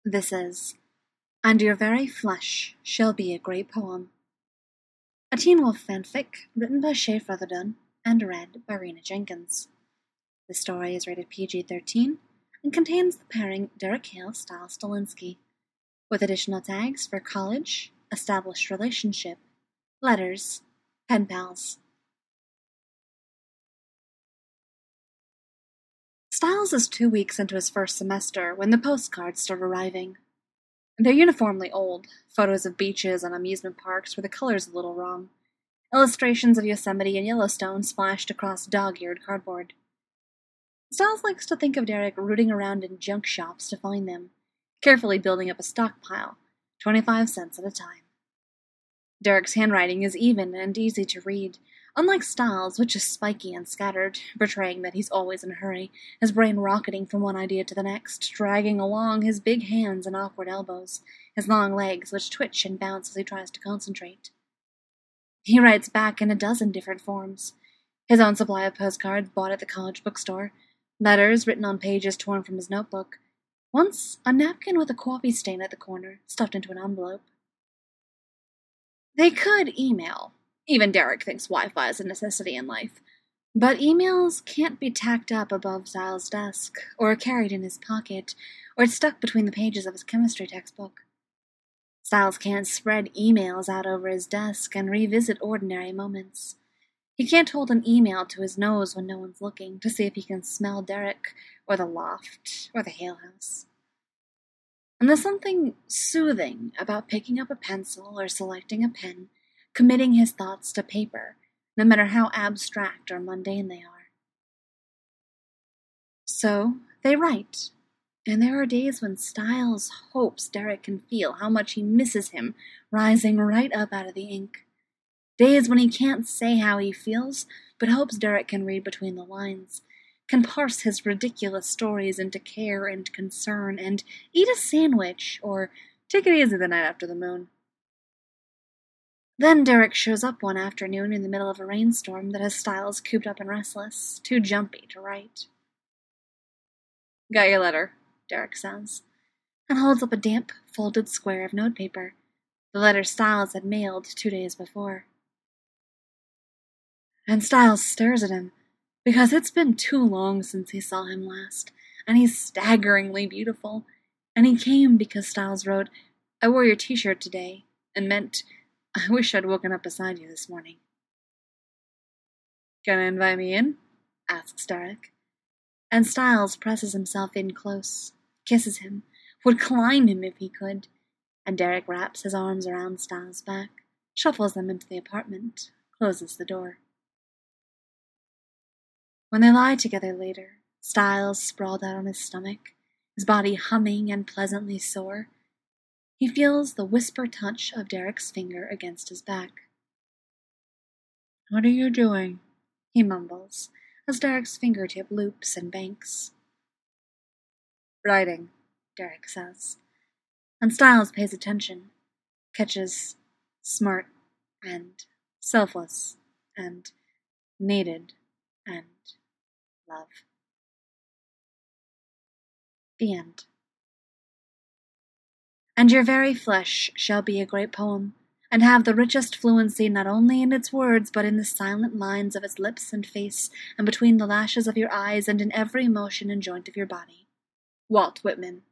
This is And Your Very Flesh Shall Be a Great Poem, a Teen Wolf fanfic written by Shay Featherdon and read by Rena Jenkins. The story is rated PG-13 and contains the pairing Derek Hale Styles Stalinsky, with additional tags for college, established relationship, letters, pen pals. Styles is 2 weeks into his first semester when the postcards start arriving. They're uniformly old, photos of beaches and amusement parks where the color's a little wrong, illustrations of Yosemite and Yellowstone splashed across dog-eared cardboard. Styles likes to think of Derek rooting around in junk shops to find them, carefully building up a stockpile, 25 cents at a time. Derek's handwriting is even and easy to read, unlike Styles', which is spiky and scattered, betraying that he's always in a hurry, his brain rocketing from one idea to the next, dragging along his big hands and awkward elbows, his long legs which twitch and bounce as he tries to concentrate. He writes back in a dozen different forms. His own supply of postcards bought at the college bookstore, letters written on pages torn from his notebook, once a napkin with a coffee stain at the corner, stuffed into an envelope. They could email. Even Derek thinks Wi-Fi is a necessity in life. But emails can't be tacked up above Styles' desk, or carried in his pocket, or stuck between the pages of his chemistry textbook. Styles can't spread emails out over his desk and revisit ordinary moments. He can't hold an email to his nose when no one's looking to see if he can smell Derek, or the loft, or the Hale house. And there's something soothing about picking up a pencil or selecting a pen, committing his thoughts to paper, no matter how abstract or mundane they are. So, they write, and there are days when Styles hopes Derek can feel how much he misses him rising right up out of the ink. Days when he can't say how he feels, but hopes Derek can read between the lines, can parse his ridiculous stories into care and concern, and eat a sandwich, or take it easy the night after the moon. Then Derek shows up one afternoon in the middle of a rainstorm that has Styles cooped up and restless, too jumpy to write. "Got your letter," Derek says, and holds up a damp, folded square of notepaper, the letter Styles had mailed 2 days before. And Styles stares at him, because it's been too long since he saw him last, and he's staggeringly beautiful, and he came because Styles wrote, "I wore your t-shirt today," and meant, "I wish I'd woken up beside you this morning." "Gonna invite me in?" asks Derek. And Styles presses himself in close, kisses him, would climb him if he could, and Derek wraps his arms around Styles' back, shuffles them into the apartment, closes the door. When they lie together later, Styles sprawled out on his stomach, his body humming and pleasantly sore, he feels the whisper touch of Derek's finger against his back. "What are you doing?" he mumbles, as Derek's fingertip loops and banks. "Writing," Derek says, and Styles pays attention, catches smart and selfless and needed and love. The end. And Your Very Flesh Shall Be a Great Poem, and have the richest fluency not only in its words but in the silent lines of its lips and face, and between the lashes of your eyes, and in every motion and joint of your body. Walt Whitman.